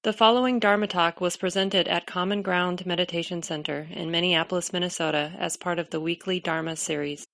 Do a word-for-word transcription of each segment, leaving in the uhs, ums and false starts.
The following Dharma talk was presented at Common Ground Meditation Center in Minneapolis, Minnesota, as part of the weekly Dharma series.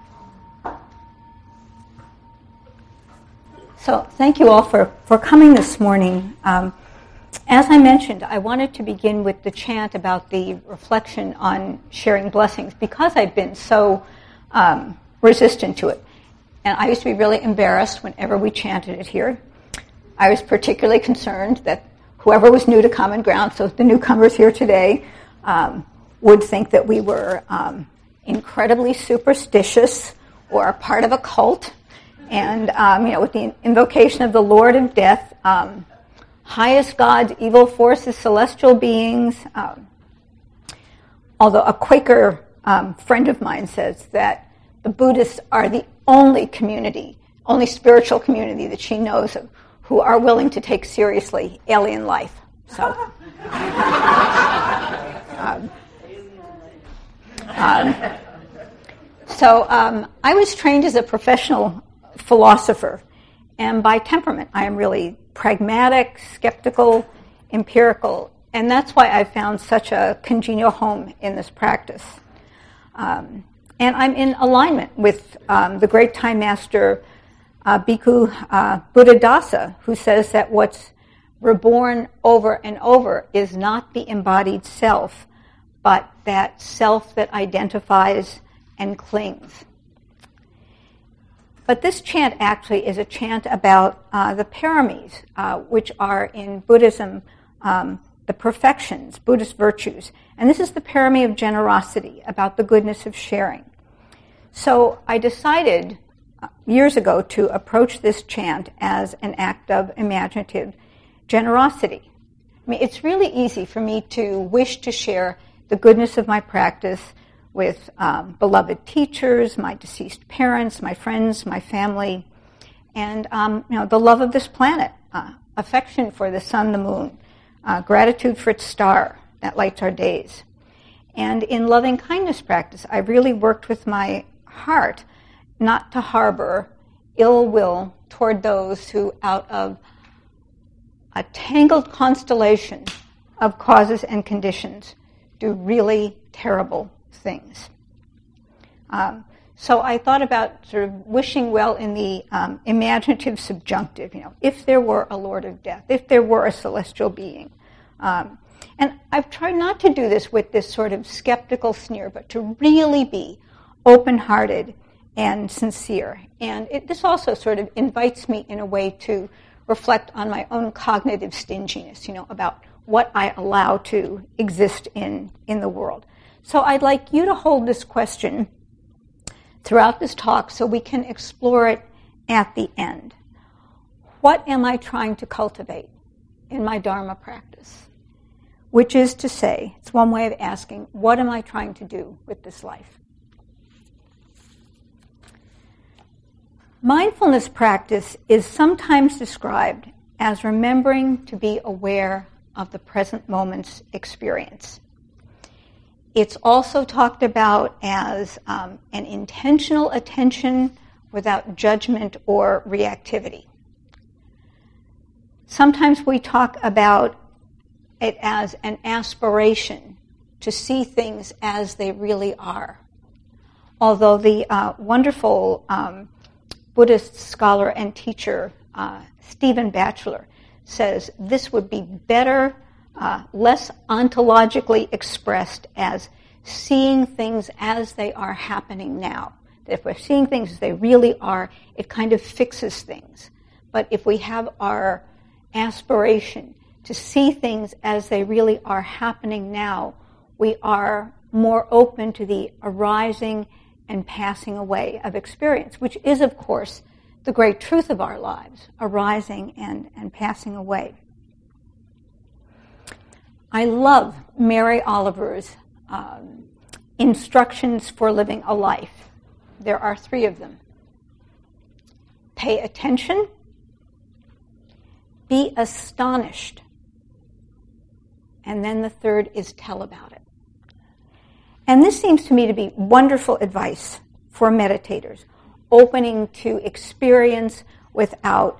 So thank you all for, for coming this morning. Um, as I mentioned, I wanted to begin with the chant about the reflection on sharing blessings because I've been so um, resistant to it. And I used to be really embarrassed whenever we chanted it here. I was particularly concerned that whoever was new to Common Ground, so the newcomers here today, um, would think that we were um, incredibly superstitious or a part of a cult. And, um, you know, with the invocation of the Lord of Death, um, highest gods, evil forces, celestial beings. Um, although a Quaker um, friend of mine says that the Buddhists are the only community, only spiritual community that she knows of who are willing to take seriously alien life. So, um, um, so um, I was trained as a professional philosopher, and by temperament, I am really pragmatic, skeptical, empirical, and that's why I found such a congenial home in this practice. Um, and I'm in alignment with um, the great time master Uh, Bhikkhu uh, Buddhadasa, who says that what's reborn over and over is not the embodied self, but that self that identifies and clings. But this chant actually is a chant about uh, the paramis, uh, which are in Buddhism um, the perfections, Buddhist virtues. And this is the parami of generosity, about the goodness of sharing. So I decided years ago to approach this chant as an act of imaginative generosity. I mean, it's really easy for me to wish to share the goodness of my practice with um, beloved teachers, my deceased parents, my friends, my family, and um, you know, the love of this planet, uh, affection for the sun, the moon, uh, gratitude for its star that lights our days. And in loving kindness practice, I really worked with my heart not to harbor ill will toward those who, out of a tangled constellation of causes and conditions, do really terrible things. Um, so I thought about sort of wishing well in the um, imaginative subjunctive, you know, if there were a Lord of Death, if there were a celestial being. Um, and I've tried not to do this with this sort of skeptical sneer, but to really be open-hearted and sincere. And it, this also sort of invites me in a way to reflect on my own cognitive stinginess, you know, about what I allow to exist in, in the world. So I'd like you to hold this question throughout this talk so we can explore it at the end. What am I trying to cultivate in my Dharma practice? Which is to say, it's one way of asking, what am I trying to do with this life? Mindfulness practice is sometimes described as remembering to be aware of the present moment's experience. It's also talked about as um, an intentional attention without judgment or reactivity. Sometimes we talk about it as an aspiration to see things as they really are. Although the uh, wonderful um, Buddhist scholar and teacher uh, Stephen Batchelor says this would be better, uh, less ontologically expressed as seeing things as they are happening now. That if we're seeing things as they really are, it kind of fixes things. But if we have our aspiration to see things as they really are happening now, we are more open to the arising and passing away of experience, which is, of course, the great truth of our lives, arising and, and passing away. I love Mary Oliver's um, instructions for living a life. There are three of them. Pay attention, be astonished, and then the third is tell about it. And this seems to me to be wonderful advice for meditators, opening to experience without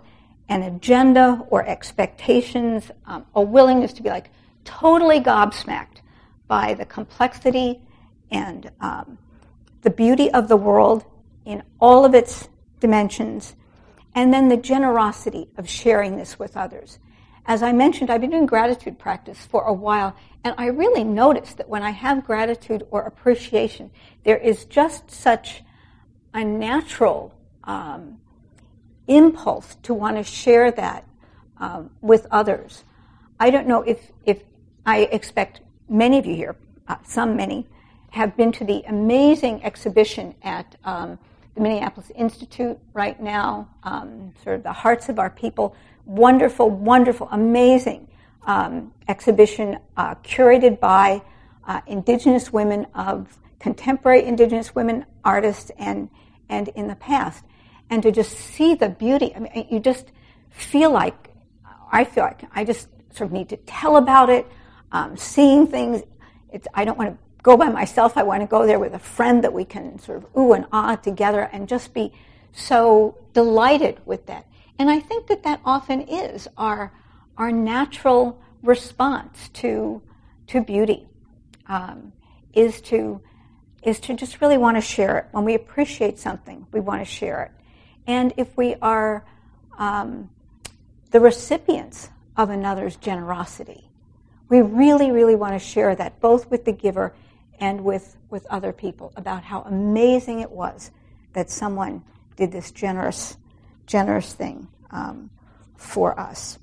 an agenda or expectations, um, a willingness to be like totally gobsmacked by the complexity and um, the beauty of the world in all of its dimensions, and then the generosity of sharing this with others. As I mentioned, I've been doing gratitude practice for a while, and I really noticed that when I have gratitude or appreciation, there is just such a natural um, impulse to want to share that um, with others. I don't know if, if I expect many of you here, uh, some many, have been to the amazing exhibition at um, the Minneapolis Institute right now, um, sort of the Hearts of Our People. Wonderful, wonderful, amazing um, exhibition uh, curated by uh, Indigenous women, of contemporary Indigenous women artists and and in the past. And to just see the beauty, I mean, you just feel like, I feel like I just sort of need to tell about it, um, seeing things. It's, I don't want to go by myself. I want to go there with a friend that we can sort of ooh and ah together and just be so delighted with that. And I think that that often is our our natural response to to beauty, um, is to is to just really want to share it. When we appreciate something, we want to share it. And if we are um, the recipients of another's generosity, we really, really want to share that, both with the giver and with, with other people, about how amazing it was that someone did this generous, generous thing um, for us.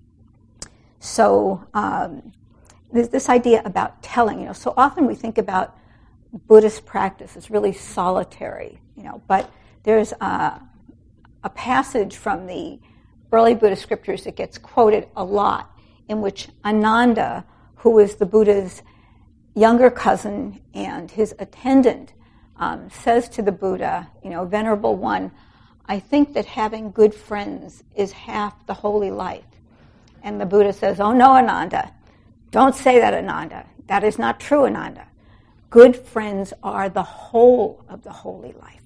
So um, there's this idea about telling, you know, so often we think about Buddhist practice as really solitary, you know, but there's a, a passage from the early Buddhist scriptures that gets quoted a lot, in which Ananda, who was the Buddha's younger cousin and his attendant, um, says to the Buddha, you know, Venerable One, I think that having good friends is half the holy life. And the Buddha says, oh no, Ananda, don't say that, Ananda. That is not true, Ananda. Good friends are the whole of the holy life.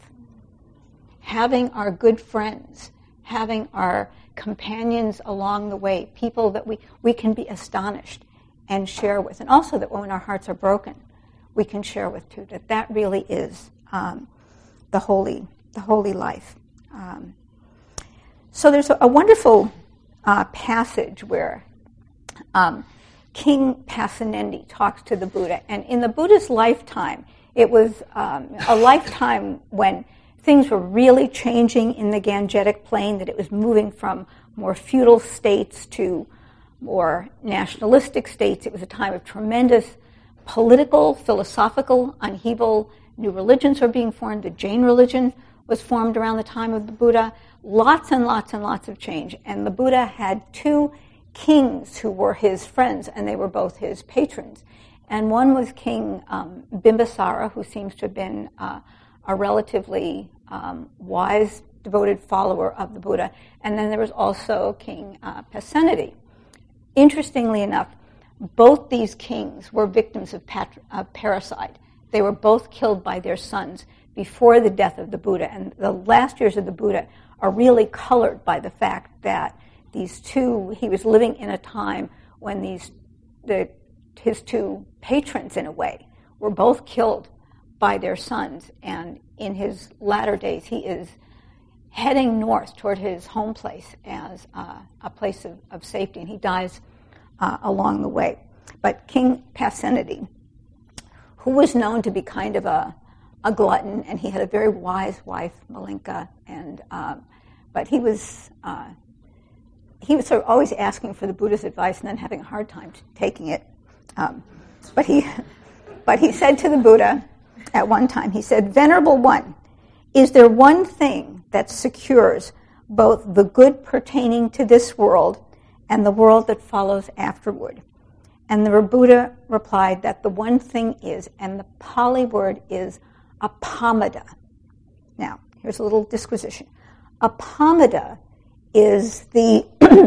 Having our good friends, having our companions along the way, people that we, we can be astonished and share with, and also that when our hearts are broken, we can share with too, that that really is um, the holy, the holy life. Um, so there's a, a wonderful uh, passage where um, King Pasenadi talks to the Buddha, and in the Buddha's lifetime, it was um, a lifetime when things were really changing in the Gangetic Plain, that it was moving from more feudal states to more nationalistic states. It was a time of tremendous political, philosophical upheaval. New religions were being formed. The Jain religion was formed around the time of the Buddha. Lots and lots and lots of change. And the Buddha had two kings who were his friends, and they were both his patrons. And one was King um, Bimbisara, who seems to have been uh, a relatively um, wise, devoted follower of the Buddha. And then there was also King uh, Pasenadi. Interestingly enough, both these kings were victims of, pat- of parricide. They were both killed by their sons before the death of the Buddha. And the last years of the Buddha are really colored by the fact that these two, he was living in a time when these, the, his two patrons, in a way, were both killed by their sons. And in his latter days, he is heading north toward his home place as uh, a place of, of safety, and he dies uh, along the way. But King Pasenadi, who was known to be kind of a, a glutton, and he had a very wise wife, Malinka, and uh, but he was uh, he was sort of always asking for the Buddha's advice and then having a hard time taking it. Um, but he but he said to the Buddha at one time, he said, Venerable One, is there one thing that secures both the good pertaining to this world and the world that follows afterward? And the Buddha replied that the one thing is, and the Pali word is apamada. Now, here's a little disquisition. Apamada is the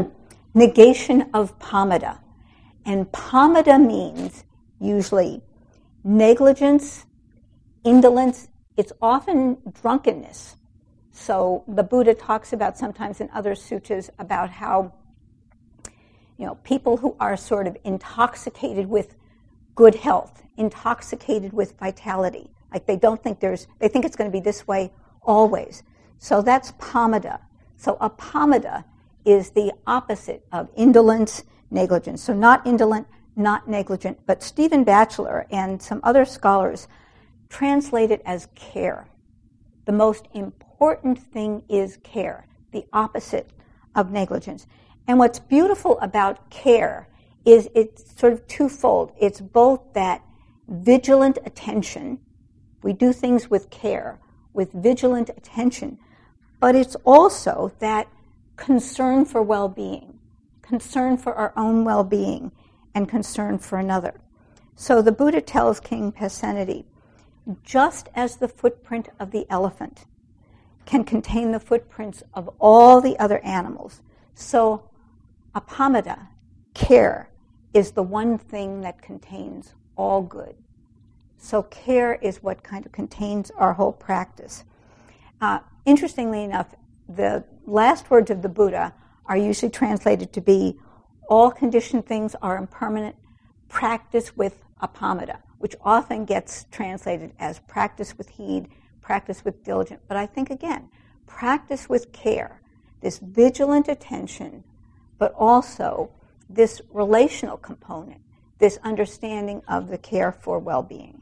negation of pamada. And pamada means usually negligence, indolence. It's often drunkenness So the Buddha talks about sometimes in other suttas about how, you know, people who are sort of intoxicated with good health, intoxicated with vitality, like they don't think there's, they think it's going to be this way always. So that's pamada. So apamada is the opposite of indolence, negligence. So not indolent, not negligent, but Stephen Batchelor and some other scholars translate it as care. The most important thing is care, the opposite of negligence. And what's beautiful about care is it's sort of twofold. It's both that vigilant attention, we do things with care, with vigilant attention, but it's also that concern for well-being, concern for our own well-being, and concern for another. So the Buddha tells King Pasenadi, just as the footprint of the elephant can contain the footprints of all the other animals, so apamada, care, is the one thing that contains all good. So care is what kind of contains our whole practice. Uh, interestingly enough, the last words of the Buddha are usually translated to be, all conditioned things are impermanent, practice with apamada, which often gets translated as practice with heed, practice with diligence. But I think, again, practice with care, this vigilant attention, but also this relational component, this understanding of the care for well-being.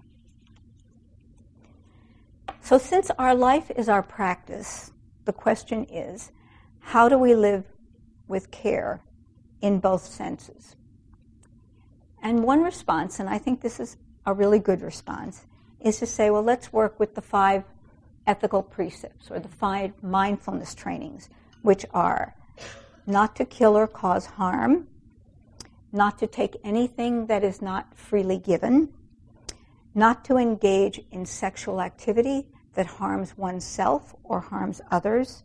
So since our life is our practice, the question is, how do we live with care in both senses? And one response, and I think this is a really good response, is to say, well, let's work with the five ethical precepts or the five mindfulness trainings, which are not to kill or cause harm, not to take anything that is not freely given, not to engage in sexual activity that harms oneself or harms others,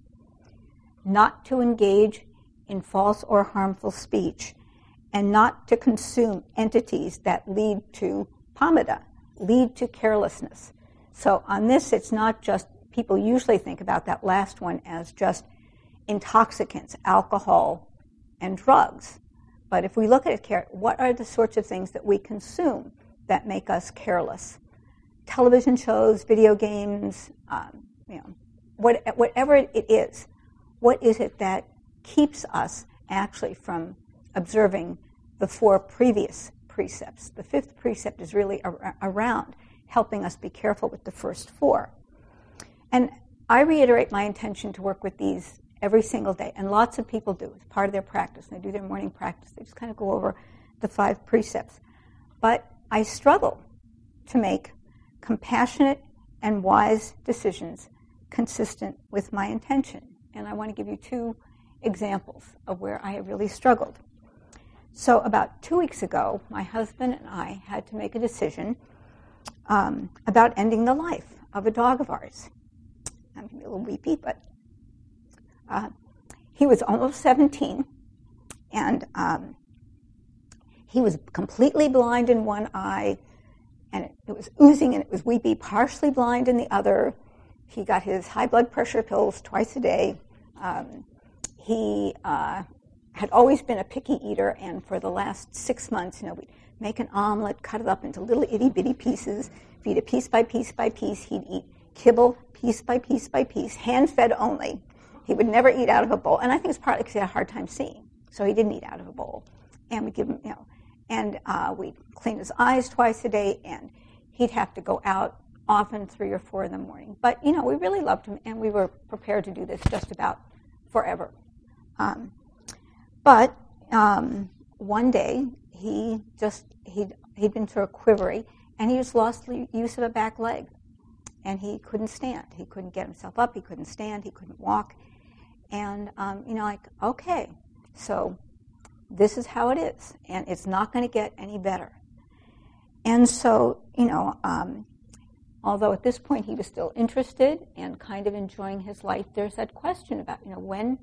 not to engage in false or harmful speech, and not to consume entities that lead to pamada, lead to carelessness. So on this, it's not just, people usually think about that last one as just intoxicants, alcohol, and drugs. But if we look at it, care, what are the sorts of things that we consume that make us careless? Television shows, video games, um, you know, what, whatever it is, what is it that keeps us actually from observing the four previous precepts? The fifth precept is really ar- around helping us be careful with the first four. And I reiterate my intention to work with these every single day, and lots of people do. It's part of their practice. They do their morning practice. They just kind of go over the five precepts. But I struggle to make compassionate and wise decisions consistent with my intention. And I want to give you two examples of where I have really struggled. So about two weeks ago, my husband and I had to make a decision um, about ending the life of a dog of ours. I'm a little weepy, but uh, he was almost seventeen, and um, he was completely blind in one eye, and it, it was oozing and it was weepy, partially blind in the other. He got his high blood pressure pills twice a day. Um, he uh, had always been a picky eater, and for the last six months, you know, we'd make an omelet, cut it up into little itty-bitty pieces, feed it piece by piece by piece. He'd eat kibble piece by piece by piece, hand-fed only. He would never eat out of a bowl, and I think it's partly because he had a hard time seeing, so he didn't eat out of a bowl. And we'd give him, you know, and uh, we'd clean his eyes twice a day, and he'd have to go out often three or four in the morning. But, you know, we really loved him, and we were prepared to do this just about forever. Um, but um, one day, he just, he'd, he'd been sort of quivery, and he just lost the use of a back leg. And he couldn't stand. He couldn't get himself up. He couldn't stand. He couldn't walk. And, um, you know, like, okay, so this is how it is. And it's not going to get any better. And so, you know, um, although at this point he was still interested and kind of enjoying his life, there's that question about, you know, when,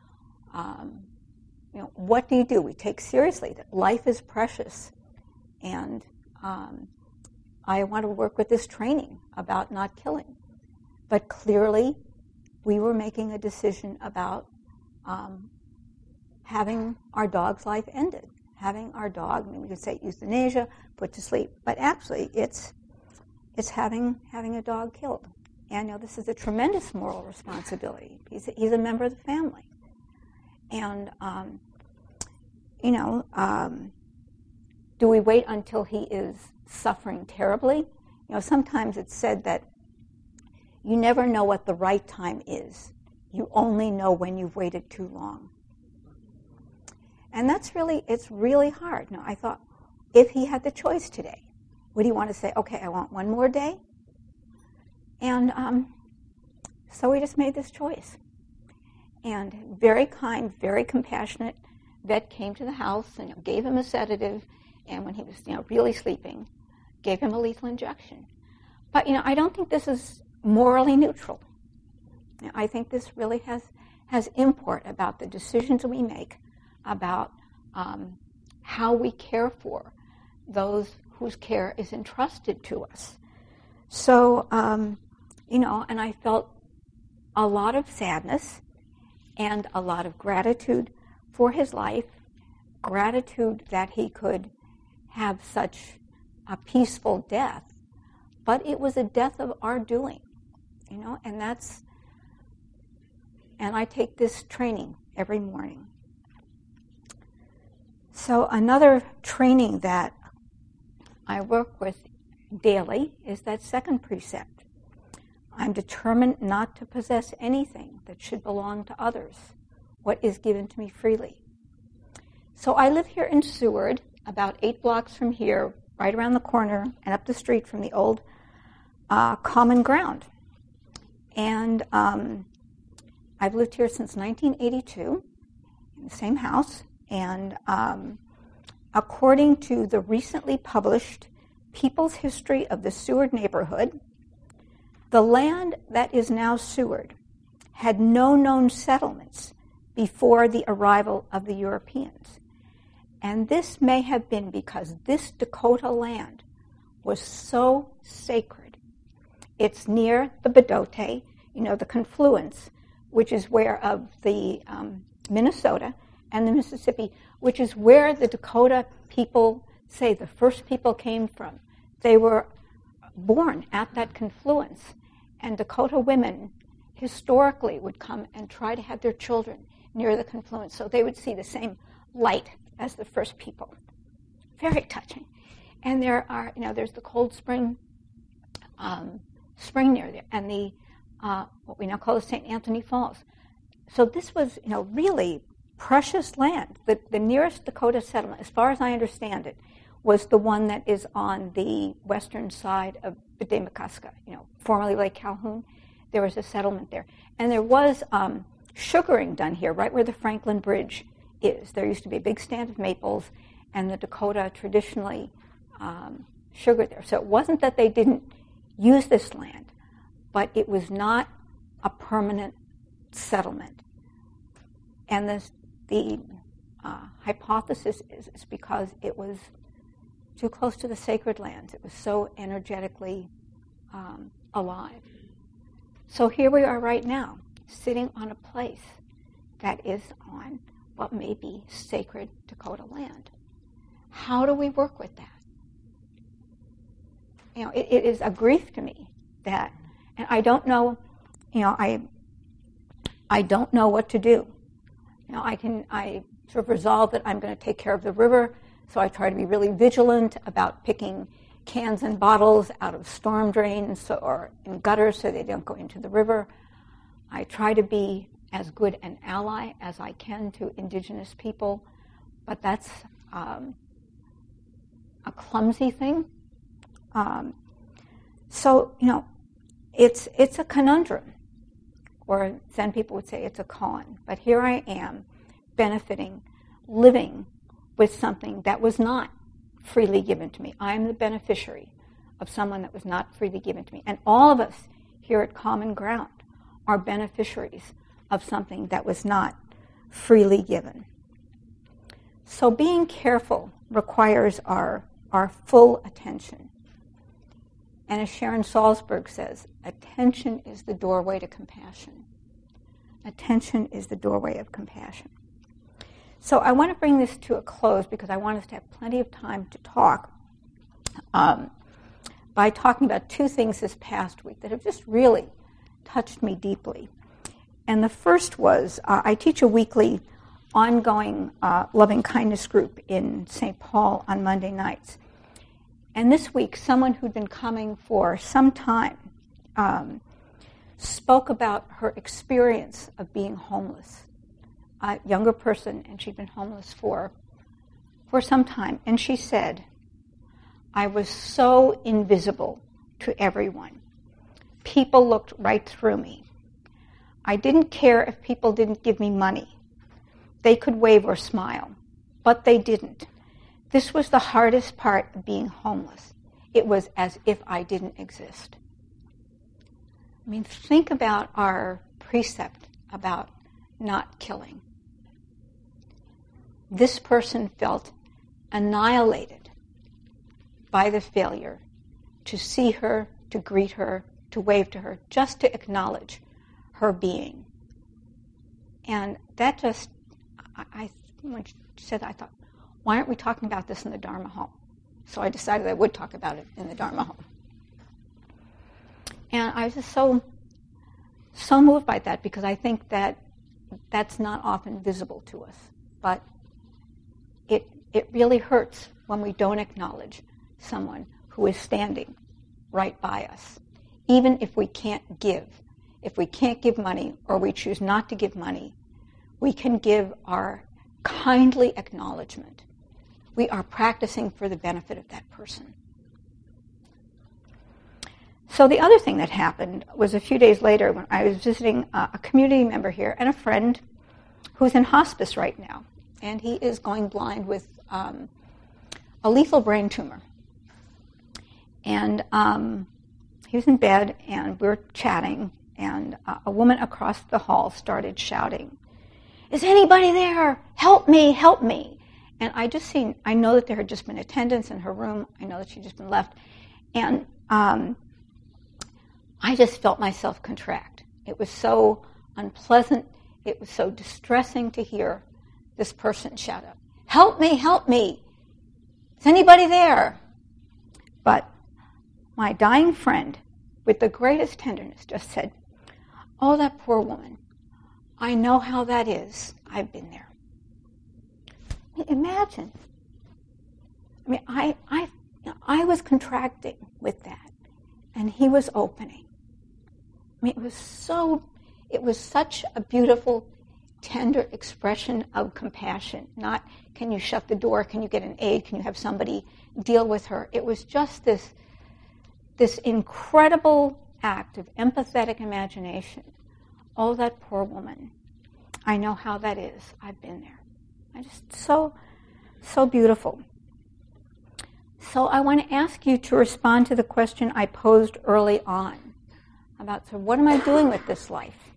um, you know, what do you do? We take seriously that life is precious. And um, I want to work with this training about not killing. But clearly, we were making a decision about um, having our dog's life ended, having our dog, I mean, we could say euthanasia, put to sleep, but actually it's it's having having a dog killed. And you know, this is a tremendous moral responsibility. He's a, he's a member of the family. And, um, you know, um, do we wait until he is suffering terribly? You know, sometimes it's said that you never know what the right time is. You only know when you've waited too long. And that's really, it's really hard. Now, I thought, if he had the choice today, would he want to say, okay, I want one more day? And um, so we just made this choice. And very kind, very compassionate vet came to the house and you know, gave him a sedative, and when he was you know, really sleeping, gave him a lethal injection. But you know, I don't think this is morally neutral. You know, I think this really has, has import about the decisions we make, about um, how we care for those whose care is entrusted to us. So, um, you know, and I felt a lot of sadness and a lot of gratitude for his life, gratitude that he could have such a peaceful death, but it was a death of our doing, you know, and that's, and I take this training every morning. So another training that I work with daily is that second precept. I'm determined not to possess anything that should belong to others, what is given to me freely. So I live here in Seward, about eight blocks from here, right around the corner and up the street from the old uh, Common Ground. And um, I've lived here since nineteen eighty-two, in the same house. And um, according to the recently published People's History of the Seward Neighborhood, the land that is now Seward had no known settlements before the arrival of the Europeans. And this may have been because this Dakota land was so sacred. It's near the Bdote, you know, the confluence, which is where of the um, Minnesota and the Mississippi, which is where the Dakota people say the first people came from. They were born at that confluence. And Dakota women historically would come and try to have their children near the confluence so they would see the same light as the first people. Very touching. And there are, you know, there's the Cold Spring um, spring near there, and the uh, what we now call the Saint Anthony Falls. So this was, you know, really precious land. The, the nearest Dakota settlement, as far as I understand it, was the one that is on the western side of Bdemakaska, you know, formerly Lake Calhoun. There was a settlement there. And there was um, sugaring done here, right where the Franklin Bridge is. There used to be a big stand of maples, and the Dakota traditionally um, sugared there. So it wasn't that they didn't use this land, but it was not a permanent settlement. And this, the uh, hypothesis is, is because it was too close to the sacred lands. It was so energetically um, alive. So here we are right now, sitting on a place that is on what may be sacred Dakota land. How do we work with that? You know, it, it is a grief to me that, and I don't know, you know, I I don't know what to do. You know, I can, I sort of resolve that I'm going to take care of the river. So I try to be really vigilant about picking cans and bottles out of storm drains so, or in gutters so they don't go into the river. I try to be as good an ally as I can to indigenous people, but that's um, a clumsy thing. Um, so, you know, it's it's a conundrum, or Zen people would say it's a koan. But here I am, benefiting, living with something that was not freely given to me. I am the beneficiary of someone that was not freely given to me. And all of us here at Common Ground are beneficiaries of something that was not freely given. So being careful requires our, our full attention. And as Sharon Salzberg says, attention is the doorway to compassion. Attention is the doorway of compassion. So I want to bring this to a close because I want us to have plenty of time to talk um, by talking about two things this past week that have just really touched me deeply. And the first was, uh, I teach a weekly ongoing uh, loving kindness group in Saint Paul on Monday nights. And this week, someone who'd been coming for some time um, spoke about her experience of being homeless. A younger person, and she'd been homeless for, for some time. And she said, I was so invisible to everyone. People looked right through me. I didn't care if people didn't give me money. They could wave or smile, but they didn't. This was the hardest part of being homeless. It was as if I didn't exist. I mean, think about our precept about not killing. This person felt annihilated by the failure to see her, to greet her, to wave to her, just to acknowledge her being. And that just, I, when she said that, I thought, why aren't we talking about this in the Dharma home? So I decided I would talk about it in the Dharma home. And I was just so, so moved by that because I think that that's not often visible to us. But it it really hurts when we don't acknowledge someone who is standing right by us. Even if we can't give, if we can't give money or we choose not to give money, we can give our kindly acknowledgement. We are practicing for the benefit of that person. So the other thing that happened was a few days later when I was visiting a, a community member here and a friend who's in hospice right now. And he is going blind with um, a lethal brain tumor. And um, he was in bed and we were chatting and uh, a woman across the hall started shouting, "Is anybody there? Help me, help me." And I just seen, I know that there had just been attendants in her room. I know that she'd just been left. And um, I just felt myself contract. It was so unpleasant. It was so distressing to hear this person shout out, "Help me, help me. Is anybody there?" But my dying friend, with the greatest tenderness, just said, "Oh, that poor woman. I know how that is. I've been there." Imagine. I mean, I, I, I was contracting with that, and he was opening. I mean, it was so, it was such a beautiful, tender expression of compassion. Not, can you shut the door? Can you get an aide? Can you have somebody deal with her? It was just this, this incredible act of empathetic imagination. Oh, that poor woman. I know how that is. I've been there. I just so, so beautiful. So I want to ask you to respond to the question I posed early on about, so what am I doing with this life?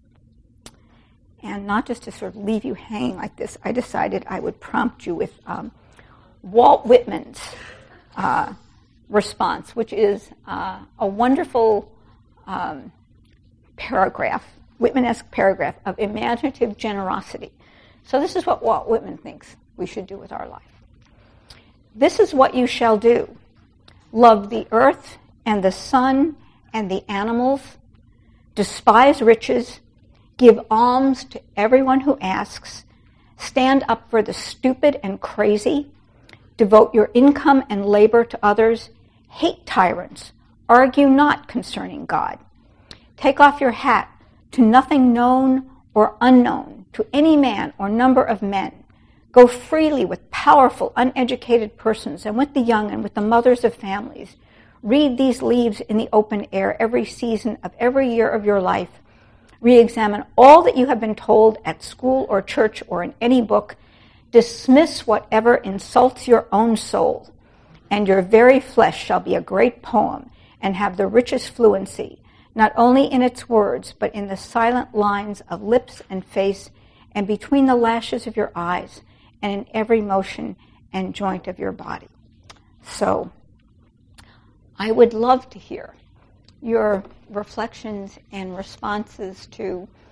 And not just to sort of leave you hanging like this, I decided I would prompt you with um, Walt Whitman's uh, response, which is uh, a wonderful um, paragraph, Whitman-esque paragraph of imaginative generosity. So this is what Walt Whitman thinks we should do with our life. "This is what you shall do. Love the earth and the sun and the animals. Despise riches. Give alms to everyone who asks. Stand up for the stupid and crazy. Devote your income and labor to others. Hate tyrants. Argue not concerning God. Take off your hat to nothing known or unknown, to any man or number of men. Go freely with powerful, uneducated persons and with the young and with the mothers of families. Read these leaves in the open air every season of every year of your life. Re-examine all that you have been told at school or church or in any book. Dismiss whatever insults your own soul, and your very flesh shall be a great poem and have the richest fluency, not only in its words, but in the silent lines of lips and face, and between the lashes of your eyes, and in every motion and joint of your body." So, I would love to hear your reflections and responses to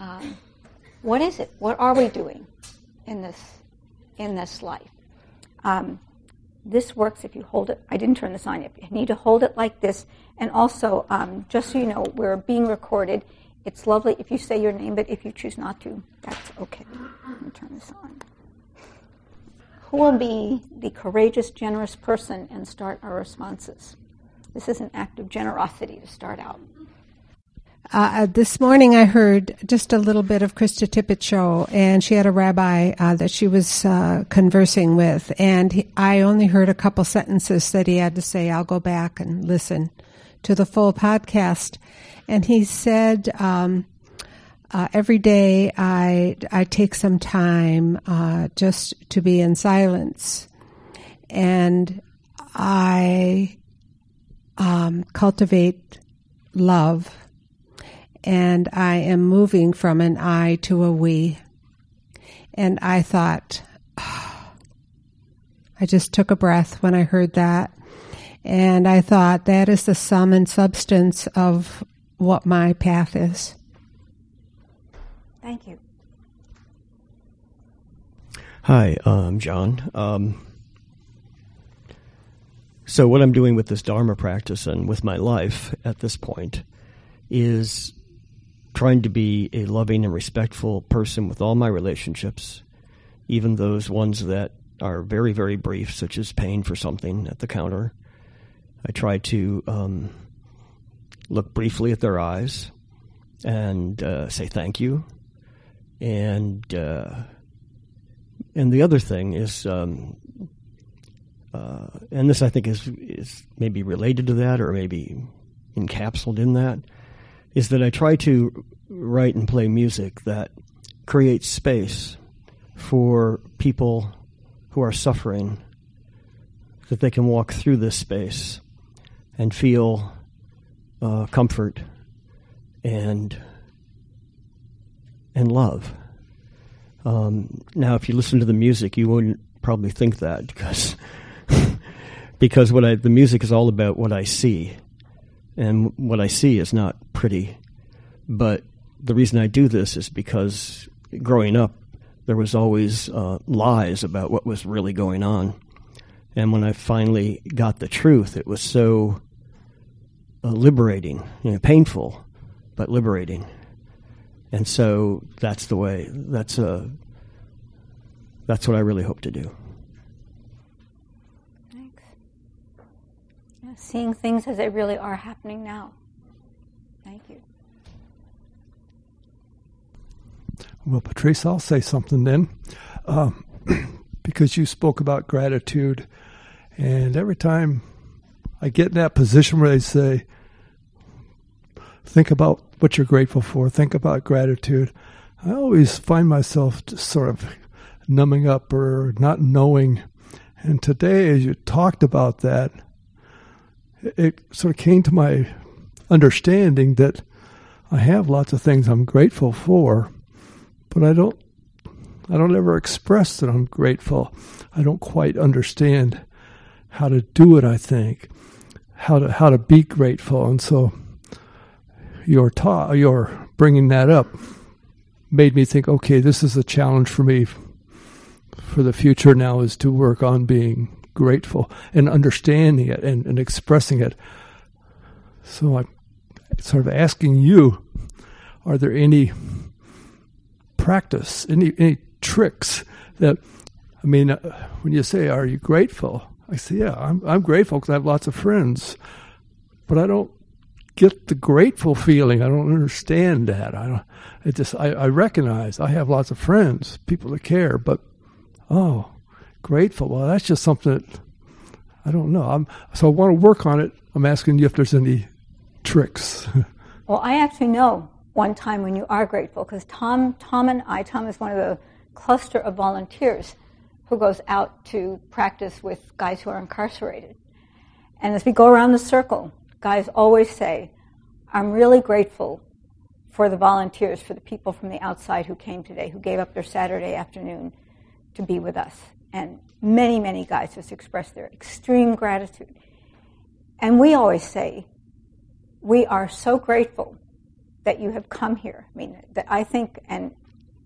um, what is it? What are we doing in this in this life? Um, this works if you hold it. I didn't turn this on yet. You need to hold it like this. And also, um, just so you know, we're being recorded. It's lovely if you say your name, but if you choose not to, that's okay. Let me turn this on. Who will be the courageous, generous person and start our responses? This is an act of generosity to start out. Uh, this morning I heard just a little bit of Krista Tippett's show, and she had a rabbi uh, that she was uh, conversing with, and he, I only heard a couple sentences that he had to say. I'll go back and listen to the full podcast. And he said, um, uh, every day I, I take some time uh, just to be in silence, and I um, cultivate love. And I am moving from an I to a we. And I thought, oh, I just took a breath when I heard that. And I thought that is the sum and substance of what my path is. Thank you. Hi, I'm John. Um, so what I'm doing with this Dharma practice and with my life at this point is trying to be a loving and respectful person with all my relationships, even those ones that are very, very brief, such as paying for something at the counter. I try to um, look briefly at their eyes and uh, say thank you. And uh, and the other thing is, um, uh, and this I think is is maybe related to that or maybe encapsulated in that, is that I try to write and play music that creates space for people who are suffering, that they can walk through this space and feel uh, comfort and and love. Um, now, if you listen to the music, you wouldn't probably think that because because what I, the music is all about what I see. And what I see is not pretty. But the reason I do this is because growing up, there was always uh, lies about what was really going on. And when I finally got the truth, it was so uh, liberating, you know, painful, but liberating. And so that's the way, that's, uh, that's what I really hope to do. Seeing things as they really are happening now. Thank you. Well, Patrice, I'll say something then, um, because you spoke about gratitude, and every time I get in that position where they say, think about what you're grateful for, think about gratitude, I always find myself just sort of numbing up or not knowing. And today, as you talked about that, it sort of came to my understanding that I have lots of things I'm grateful for, but I don't I don't ever express that I'm grateful. I don't quite understand how to do it, I think, how to how to be grateful. And so your ta- your bringing that up made me think, okay, this is a challenge for me for the future now, is to work on being grateful and understanding it and, and expressing it. So I'm sort of asking you, are there any practice, any any tricks that, I mean, uh, when you say, are you grateful? I say, yeah, I'm I'm grateful because I have lots of friends, but I don't get the grateful feeling. I don't understand that. I don't. It just I, I recognize I have lots of friends, people that care, but oh, grateful. Well, that's just something that I don't know. I'm so I want to work on it. I'm asking you if there's any tricks. Well, I actually know one time when you are grateful, because Tom, Tom and I, Tom is one of the cluster of volunteers who goes out to practice with guys who are incarcerated. And as we go around the circle, guys always say, I'm really grateful for the volunteers, for the people from the outside who came today, who gave up their Saturday afternoon to be with us. And many, many guys just expressed their extreme gratitude. And we always say, we are so grateful that you have come here. I mean, that I think, and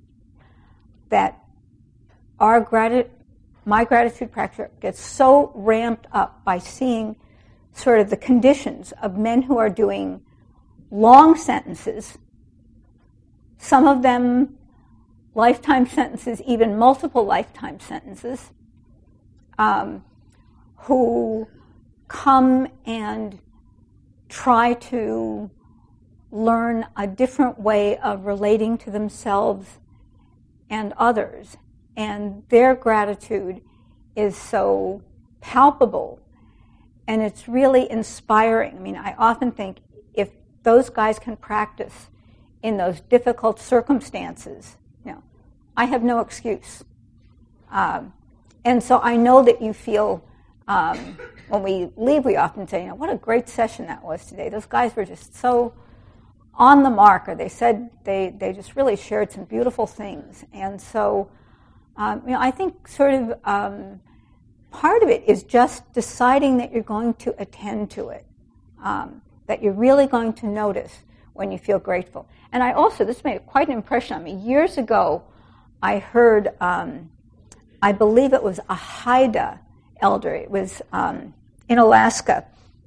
that our gratitude, my gratitude practice gets so ramped up by seeing sort of the conditions of men who are doing long sentences, some of them lifetime sentences, even multiple lifetime sentences, um, who come and try to learn a different way of relating to themselves and others. And their gratitude is so palpable, and it's really inspiring. I mean, I often think if those guys can practice in those difficult circumstances, you know, I have no excuse. Um, and so I know that you feel, um, when we leave, we often say, you know, what a great session that was today. Those guys were just so on the mark, or they said they, they just really shared some beautiful things. And so, um, you know, I think sort of um, part of it is just deciding that you're going to attend to it, um, that you're really going to notice when you feel grateful. And I also, this made quite an impression on me. Years ago, I heard, um, I believe it was a Haida elder, it was um, in Alaska,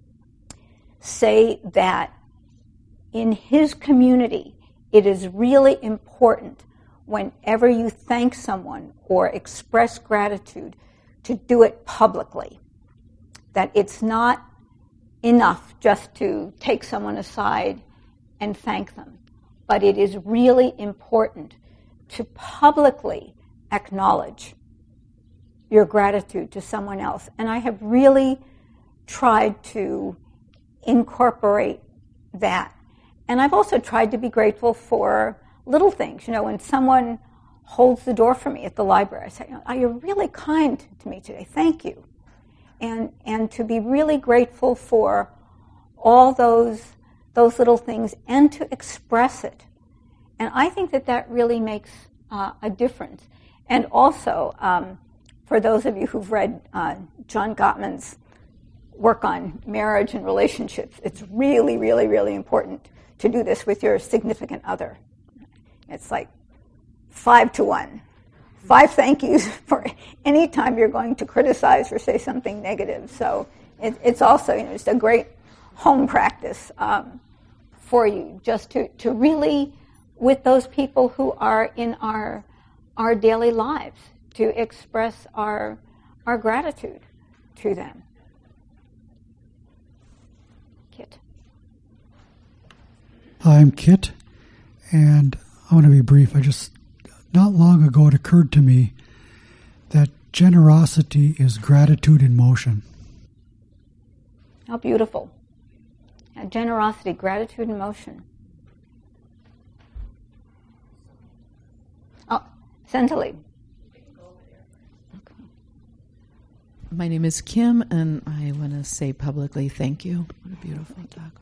say that in his community, it is really important whenever you thank someone or express gratitude to do it publicly. That it's not enough just to take someone aside and thank them, but it is really important to publicly acknowledge your gratitude to someone else. And I have really tried to incorporate that. And I've also tried to be grateful for little things. You know, when someone holds the door for me at the library, I say, oh, you're really kind to me today. Thank you. And and to be really grateful for all those those little things and to express it. And I think that that really makes uh, a difference. And also, um, for those of you who've read uh, John Gottman's work on marriage and relationships, it's really, really, really important to do this with your significant other. It's like five to one. Five thank yous for any time you're going to criticize or say something negative. So it, it's also, you know, just a great home practice um, for you, just to, to really, with those people who are in our our daily lives, to express our our gratitude to them. Kit. Hi, I'm Kit, and I want to be brief. I just, not long ago, it occurred to me that generosity is gratitude in motion. How beautiful. And generosity, gratitude in motion. Oh, Centalie. My name is Kim, and I want to say publicly thank you. What a beautiful talk.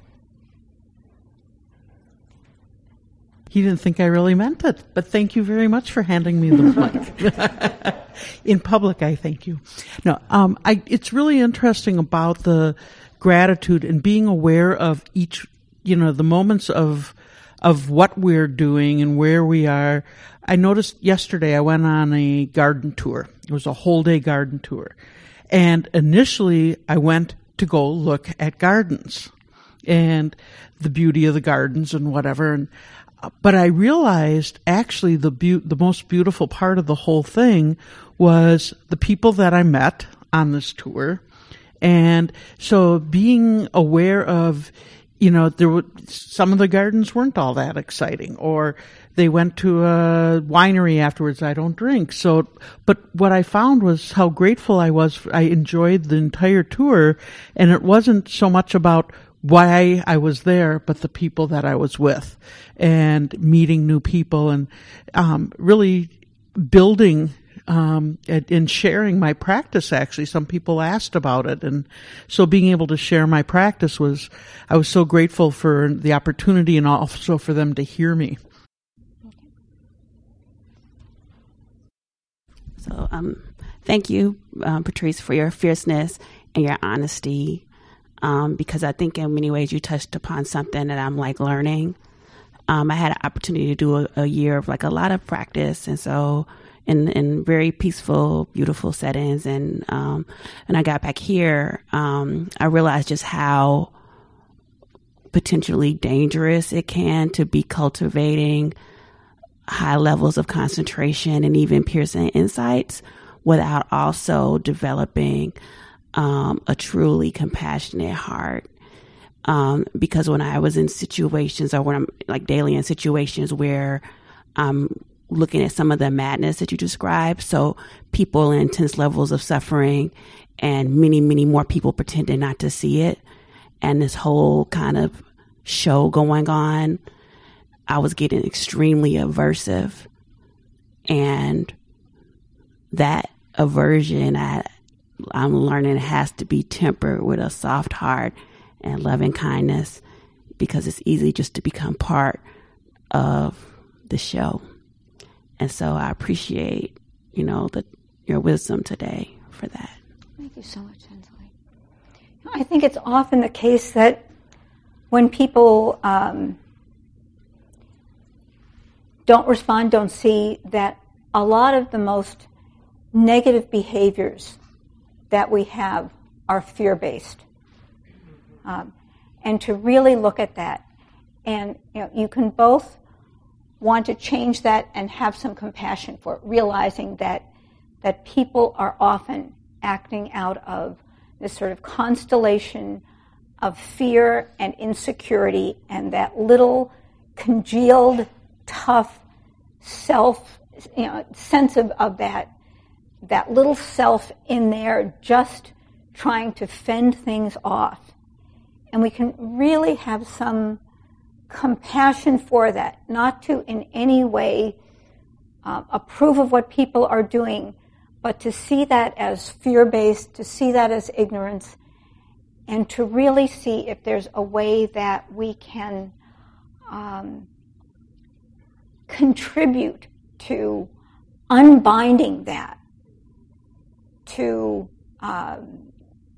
He didn't think I really meant it, but thank you very much for handing me the mic. In public, I thank you. No, um, I, it's really interesting about the gratitude and being aware of each, you know, the moments of of what we're doing and where we are. I noticed yesterday I went on a garden tour. It was a whole day garden tour. And initially I went to go look at gardens and the beauty of the gardens and whatever. And But I realized actually the be- the most beautiful part of the whole thing was the people that I met on this tour. And so being aware of, you know, there were some of the gardens weren't all that exciting, or they went to a winery afterwards. I don't drink. So, but what I found was how grateful I was. I enjoyed the entire tour, and it wasn't so much about why I was there, but the people that I was with and meeting new people and um, really building um, and, and sharing my practice. Actually, some people asked about it. And so being able to share my practice was, I was so grateful for the opportunity and also for them to hear me. So um, thank you, um, Patrice, for your fierceness and your honesty. Um, because I think in many ways you touched upon something that I'm like learning. um, I had an opportunity to do a, a year of like a lot of practice. And so in, in very peaceful, beautiful settings. And, um, and I got back here, um, I realized just how potentially dangerous it can to be cultivating high levels of concentration and even piercing insights without also developing um, a truly compassionate heart. Um, because when I was in situations, or when I'm like daily in situations where I'm looking at some of the madness that you described, so people in intense levels of suffering and many, many more people pretending not to see it, and this whole kind of show going on, I was getting extremely aversive. And that aversion, I, I'm learning, has to be tempered with a soft heart and loving kindness, because it's easy just to become part of the show. And so I appreciate, you know, the, your wisdom today for that. Thank you so much, Ansley. I think it's often the case that when people um, don't respond, don't see, that a lot of the most negative behaviors that we have are fear-based. Um, and to really look at that. And you know, you can both want to change that and have some compassion for it, realizing that that people are often acting out of this sort of constellation of fear and insecurity, and that little congealed, tough self, you know, sense of, of that, that little self in there just trying to fend things off. And we can really have some compassion for that, not to in any way uh, approve of what people are doing, but to see that as fear-based, to see that as ignorance, and to really see if there's a way that we can um, contribute to unbinding that, to um,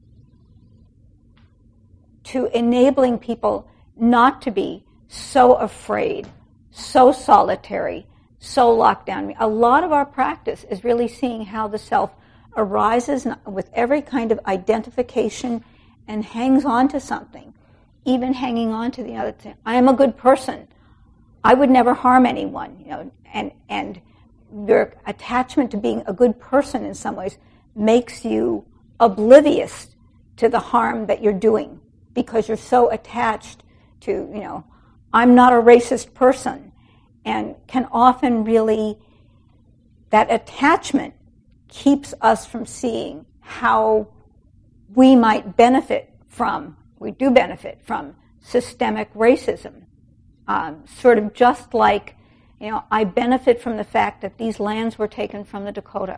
to enabling people not to be so afraid, so solitary, so locked down. A lot of our practice is really seeing how the self arises with every kind of identification and hangs on to something, even hanging on to the other thing. I am a good person. I would never harm anyone, you know, and and your attachment to being a good person in some ways makes you oblivious to the harm that you're doing, because you're so attached to, you know, I'm not a racist person, and can often really, that attachment keeps us from seeing how we might benefit from, we do benefit from systemic racism. Um, sort of just like, you know, I benefit from the fact that these lands were taken from the Dakota.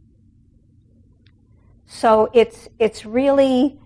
So it's it's really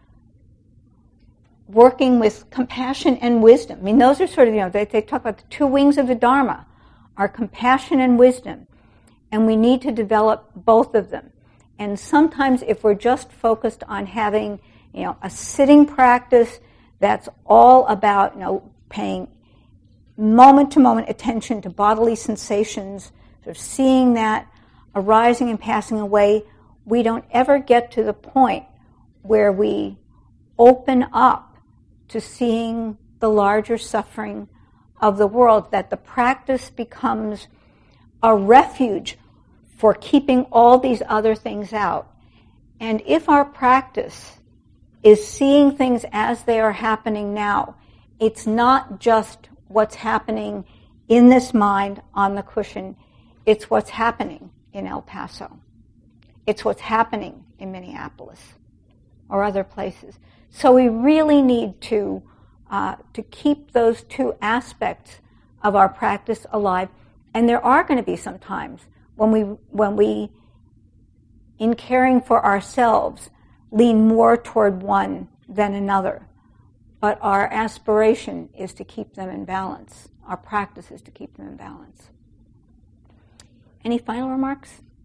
working with compassion and wisdom. I mean, those are sort of, you know, they, they talk about the two wings of the Dharma, are compassion and wisdom. And we need to develop both of them. And sometimes if we're just focused on having, you know, a sitting practice that's all about, you know, paying moment-to-moment attention to bodily sensations, sort of seeing that arising and passing away, we don't ever get to the point where we open up to seeing the larger suffering of the world, that the practice becomes a refuge for keeping all these other things out. And if our practice is seeing things as they are happening now, it's not just what's happening in this mind on the cushion, it's what's happening in El Paso. It's what's happening in Minneapolis or other places. So we really need to uh, to keep those two aspects of our practice alive. And there are going to be some times when we, when we, in caring for ourselves, lean more toward one than another. But our aspiration is to keep them in balance. Our practice is to keep them in balance. Any final remarks?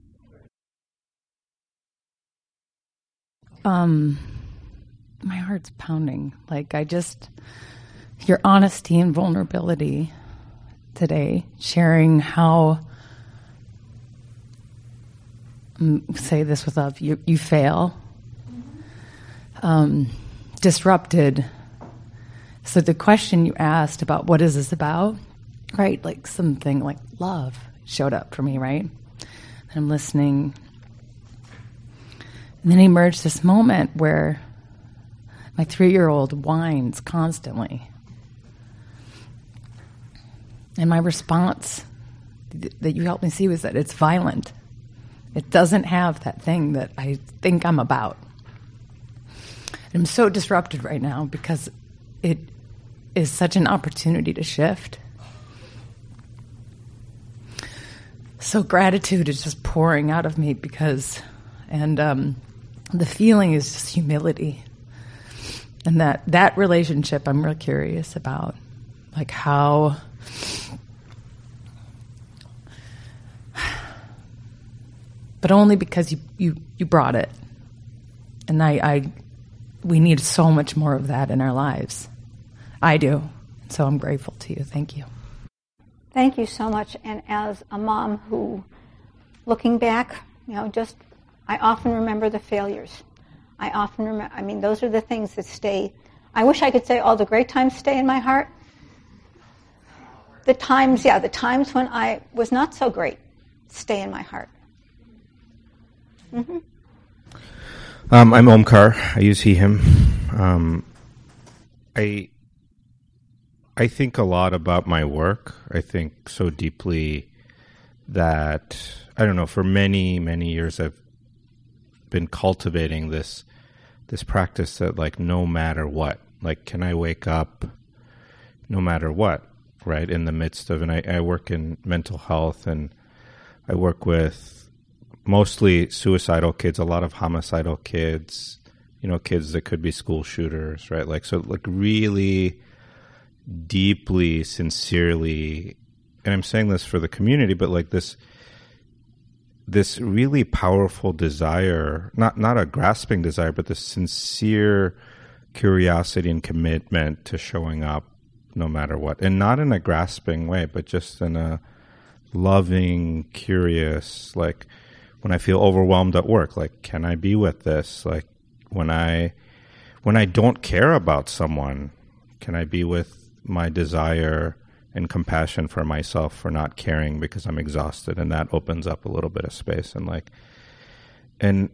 Um, my heart's pounding. Like, I just, your honesty and vulnerability today, sharing how, um, say this with love, you, you fail, um, disrupted. So the question you asked about what is this about, right? Like something like love showed up for me, right? And I'm listening. And then emerged this moment where my three-year-old whines constantly. And my response th- that you helped me see was that it's violent. It doesn't have that thing that I think I'm about. And I'm so disrupted right now because it is such an opportunity to shift. So gratitude is just pouring out of me because, and um, the feeling is just humility. And that, that relationship I'm real curious about, like how, but only because you, you, you brought it. And I, I, we need so much more of that in our lives. I do. So I'm grateful to you. Thank you. Thank you so much. And as a mom who, looking back, you know, just, I often remember the failures. I often remember, I mean, those are the things that stay. I wish I could say all the great times stay in my heart. The times, yeah, the times when I was not so great stay in my heart. Mm-hmm. Um, I'm Omkar. I use he, him. Um, I, I think a lot about my work. I think so deeply that, I don't know, for many, many years I've been cultivating this this practice that, like, no matter what, like, can I wake up no matter what, right, in the midst of, and I, I work in mental health, and I work with mostly suicidal kids, a lot of homicidal kids, you know, kids that could be school shooters, right, like, so, like, really deeply, sincerely, and I'm saying this for the community, but, like, this this really powerful desire, not not a grasping desire, but this sincere curiosity and commitment to showing up no matter what. And not in a grasping way, but just in a loving, curious, like when I feel overwhelmed at work, like, can I be with this? Like when I when I don't care about someone, can I be with my desire and compassion for myself for not caring because I'm exhausted? And that opens up a little bit of space. And like, and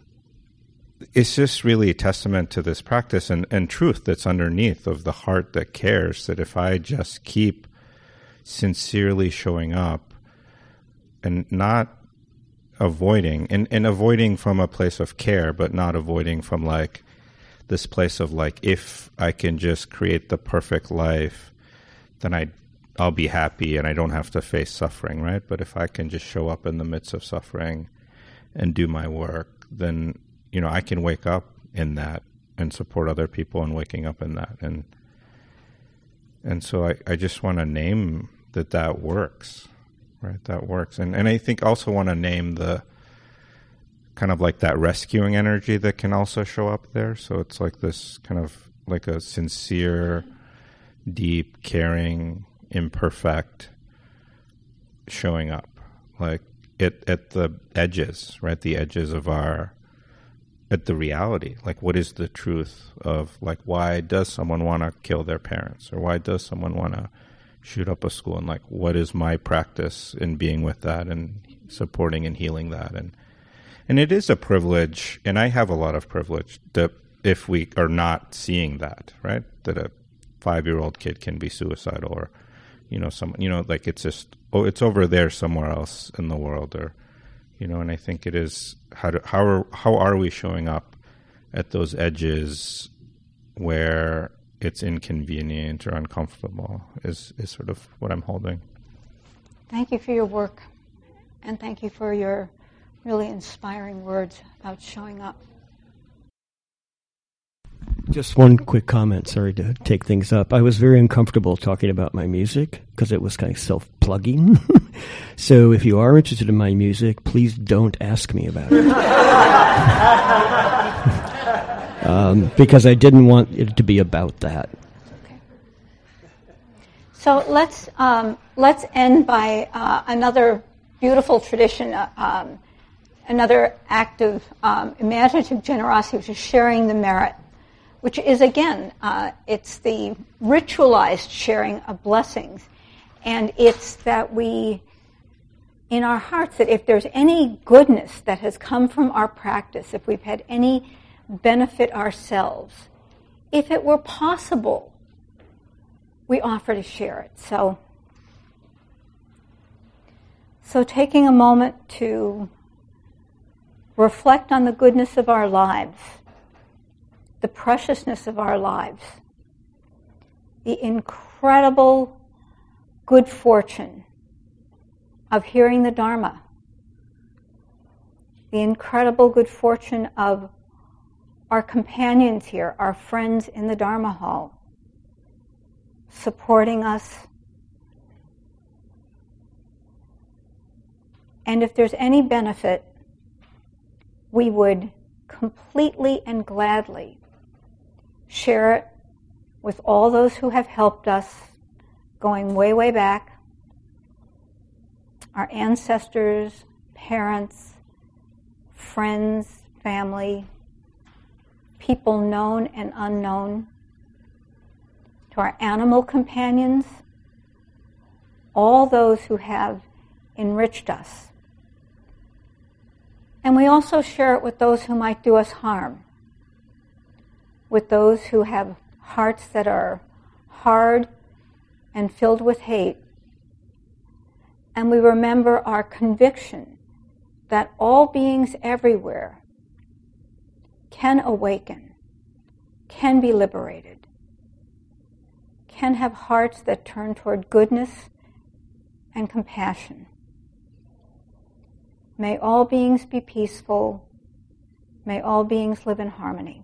it's just really a testament to this practice and, and truth that's underneath of the heart that cares, that if I just keep sincerely showing up and not avoiding, and, and avoiding from a place of care, but not avoiding from like this place of like, if I can just create the perfect life, then I I'll be happy and I don't have to face suffering, right? But if I can just show up in the midst of suffering and do my work, then, you know, I can wake up in that and support other people in waking up in that. And and so I, I just want to name that that works, right? That works. And, and I think also want to name the kind of like that rescuing energy that can also show up there. So it's like this kind of like a sincere, deep, caring, imperfect showing up, like it at the edges, right? The edges of our, at the reality, like what is the truth of like, why does someone want to kill their parents, or why does someone want to shoot up a school, and like what is my practice in being with that and supporting and healing that. And and it is a privilege, and I have a lot of privilege that if we are not seeing that, right, that a five-year-old kid can be suicidal, or you know, some, you know, like it's just, oh, it's over there somewhere else in the world, or, you know, and I think it is, how do, how are, how are we showing up at those edges where it's inconvenient or uncomfortable is, is sort of what I'm holding. Thank you for your work, and thank you for your really inspiring words about showing up. Just one quick comment, sorry to take things up. I was very uncomfortable talking about my music because it was kind of self-plugging. So if you are interested in my music, please don't ask me about it. um, because I didn't want it to be about that. Okay. So let's um, let's end by uh, another beautiful tradition, uh, um, another act of um, imaginative generosity, which is sharing the merit, which is, again, uh, it's the ritualized sharing of blessings. And it's that we, in our hearts, that if there's any goodness that has come from our practice, if we've had any benefit ourselves, if it were possible, we offer to share it. So, so taking a moment to reflect on the goodness of our lives, the preciousness of our lives, the incredible good fortune of hearing the Dharma, the incredible good fortune of our companions here, our friends in the Dharma hall, supporting us. And if there's any benefit, we would completely and gladly share it with all those who have helped us going way, way back, our ancestors, parents, friends, family, people known and unknown, to our animal companions, all those who have enriched us. And we also share it with those who might do us harm, with those who have hearts that are hard and filled with hate. And we remember our conviction that all beings everywhere can awaken, can be liberated, can have hearts that turn toward goodness and compassion. May all beings be peaceful. May all beings live in harmony.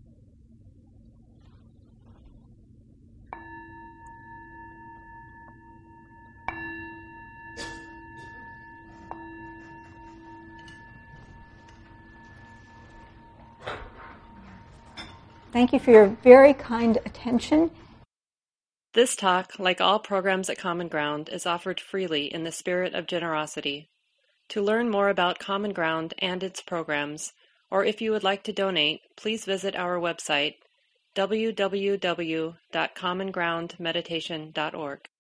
Thank you for your very kind attention. This talk, like all programs at Common Ground, is offered freely in the spirit of generosity. To learn more about Common Ground and its programs, or if you would like to donate, please visit our website, w w w dot common ground meditation dot org.